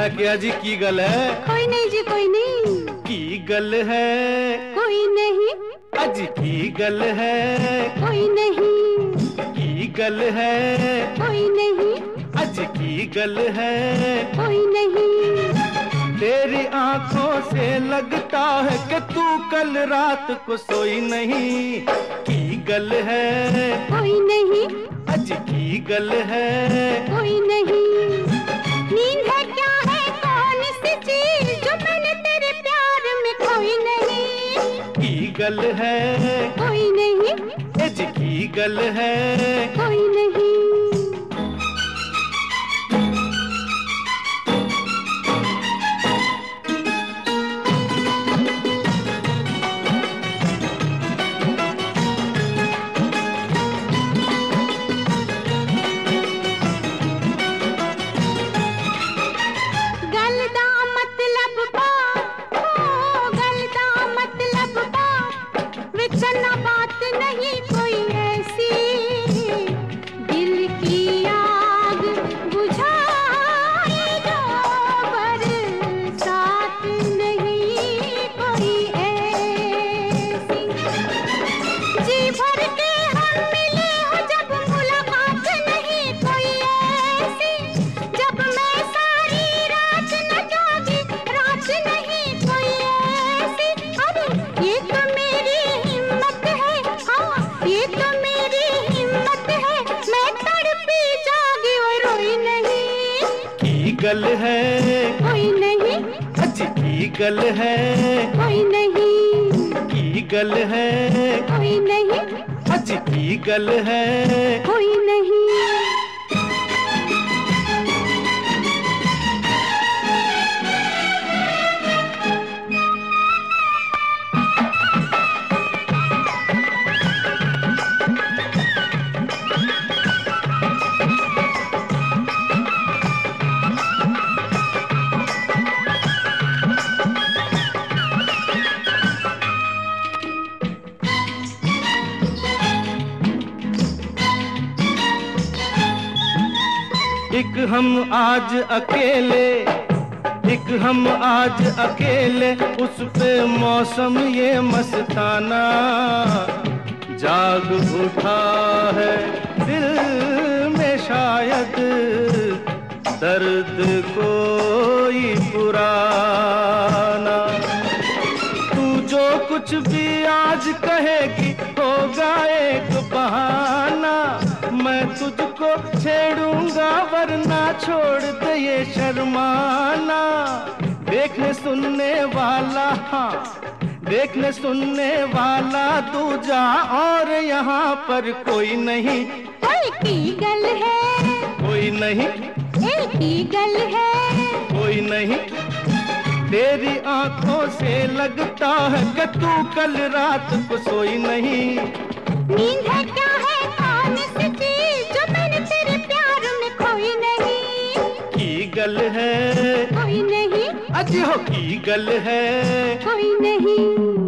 मैं क्या जी की गल है? कोई नहीं जी कोई नहीं। की गल है? कोई नहीं। अज की गल है? कोई नहीं। की गल है? कोई नहीं। अज की गल है? कोई नहीं। तेरी आंखों से लगता है कि तू कल रात को सोई नहीं। की गल है? कोई नहीं। अज की गल है? कोई नहीं। नींद है क्या है कौन सी चीज जो मैंने तेरे प्यार में खोई नहीं। की गल है? कोई नहीं। अज की गल है? कोई नहीं। बात नहीं कोई ऐसी दिल की आग बुझाए जो बरसात नहीं कोई ऐसी। जी भर के हम मिले हो जब मुलाकात नहीं कोई ऐसी। जब मैं सारी रात न जागी रात नहीं कोई ऐसी। अरे ये तो मेरी हिम्मत है, हाँ ये तो मेरी हिम्मत है, मैं तड़पी जागी और रोई नहीं। की गल है? कोई नहीं। अज की गल है? कोई नहीं। की गल है? कोई नहीं। अज की गल है? कोई नहीं। एक हम आज अकेले, एक हम आज अकेले, उस पे मौसम ये मस्ताना जाग उठा है दिल में शायद दर्द कोई पुराना। तू जो कुछ भी आज कहेगी होगा एक बहाना। मैं तुझको छेड़ूंगा वरना छोड़ दे ये शर्माना। देखने सुनने वाला, हाँ देखने सुनने वाला तू जा, और यहाँ पर कोई नहीं। कोई की गल है? कोई नहीं। एक की गल है? कोई नहीं। तेरी आंखों से लगता है कि तू कल रात को सोई नहीं। नींद है क्या है कौन सी चीज जो मैंने तेरे प्यार में खोई नहीं। की गल है? कोई नहीं। अजी हो की गल है? कोई नहीं।